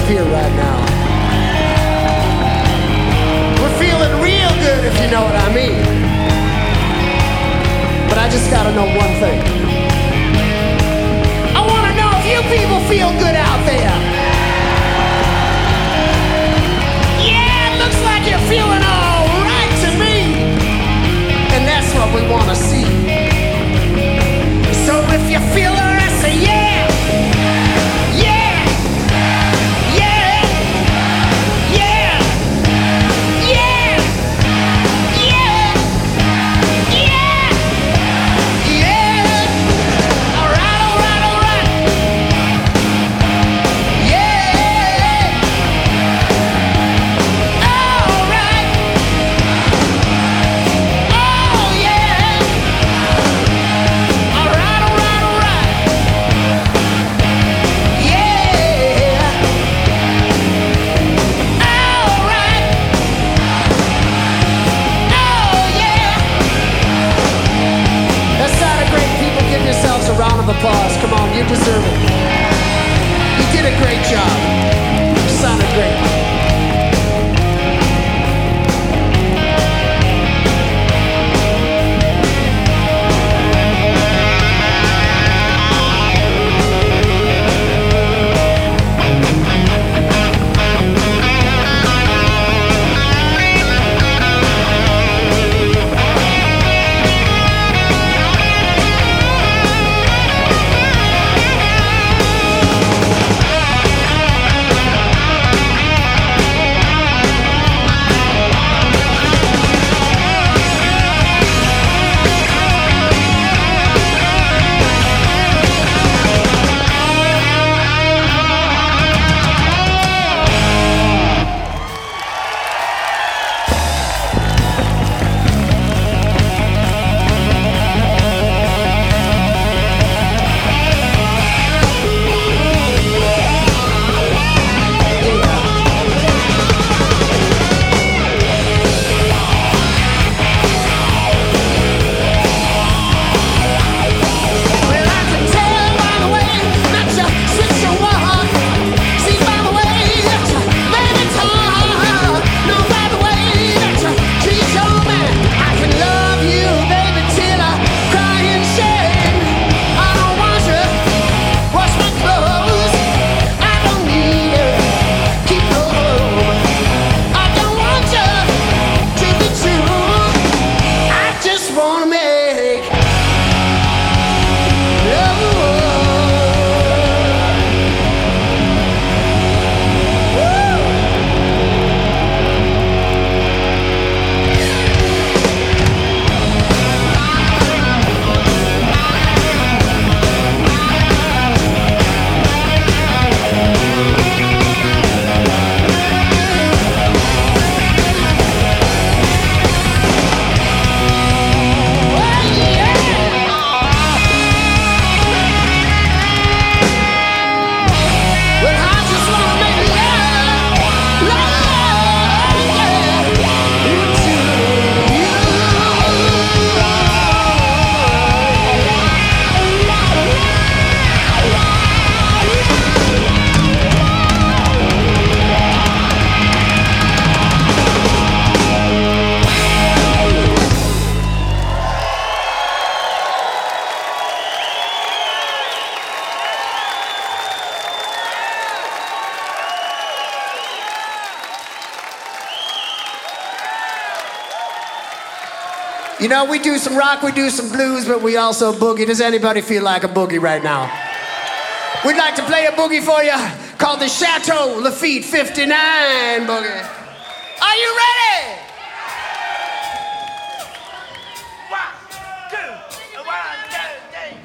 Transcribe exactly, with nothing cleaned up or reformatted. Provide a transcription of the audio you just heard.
up here right now. We're feeling real good, if you know what I mean. But I just gotta know one thing. I wanna know if you people feel good out there. Yeah, it looks like you're feeling all right to me. And that's what we wanna see. So if you feel alright, say yeah. Yeah. Yeah. Yeah. Yeah. Yeah. Yeah. Yeah. All right, all right, all right. Yeah. All right. Oh yeah. All right, all right, all right. Yeah. All right. Oh yeah. That sounded great, people. Give yourselves a round of applause. Come on, you deserve it. You did a great job. You sounded great. Well, I can tell by the way that you switch your walk. See by the way that you let it talk. Know by the way that you treat your man. I can love you, baby, till I cry in shame. I don't want you wash my clothes. I don't need you keep no home. I don't want you to be true. I just wanna make love. Well, I just wanna make love, love, yeah, to you. You know, we do some rock, we do some blues, but we also boogie. Does anybody feel like a boogie right now? We'd like to play a boogie for you called the Chateau Lafitte fifty-nine Boogie. Are you ready?